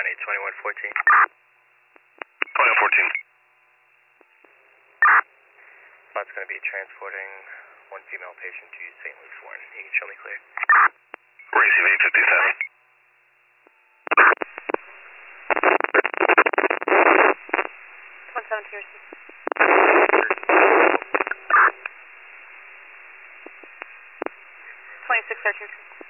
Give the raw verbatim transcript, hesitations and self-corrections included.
County, twenty-one fourteen. twenty-one fourteen. Spot's going to be transporting one female patient to Saint Luke's Warren. You can show me clear. Receive eight fifty-seven. one seven two six. twenty-six thirteen.